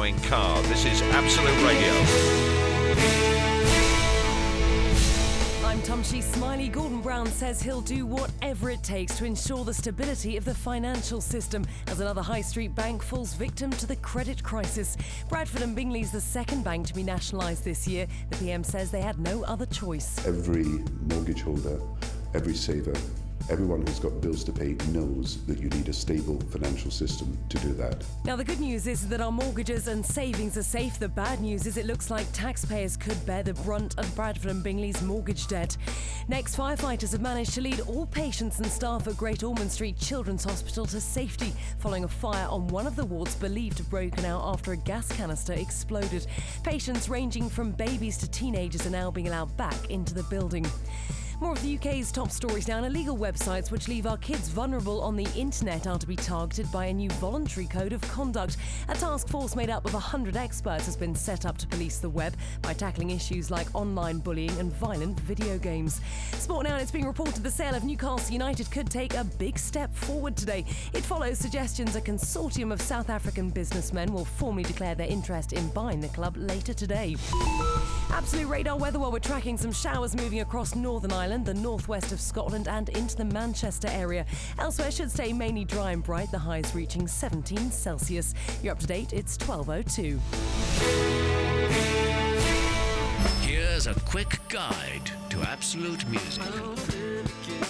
allowing car. This is Absolute Radio. I'm Tumshi Smiley. Gordon Brown says he'll do whatever it takes to ensure the stability of the financial system as another high street bank falls victim to the credit crisis. Bradford and Bingley's the second bank to be nationalised this year. The PM says they had no other choice. Every mortgage holder, every saver, everyone who's got bills to pay knows that you need a stable financial system to do that. Now, the good news is that our mortgages and savings are safe. The bad news is it looks like taxpayers could bear the brunt of Bradford and Bingley's mortgage debt. Next, firefighters have managed to lead all patients and staff at Great Ormond Street Children's Hospital to safety following a fire on one of the wards believed to have broken out after a gas canister exploded. Patients ranging from babies to teenagers are now being allowed back into the building. More of the UK's top stories now. Illegal websites which leave our kids vulnerable on the internet are to be targeted by a new voluntary code of conduct. A task force made up of 100 experts has been set up to police the web by tackling issues like online bullying and violent video games. Sport now, and it's being reported the sale of Newcastle United could take a big step forward today. It follows suggestions a consortium of South African businessmen will formally declare their interest in buying the club later today. Absolute radar weather while we're tracking some showers moving across Northern Ireland, the northwest of Scotland and into the Manchester area. Elsewhere should stay mainly dry and bright, the highs reaching 17 Celsius. You're up to date, it's 12:02. Here's a quick guide to Absolute Music.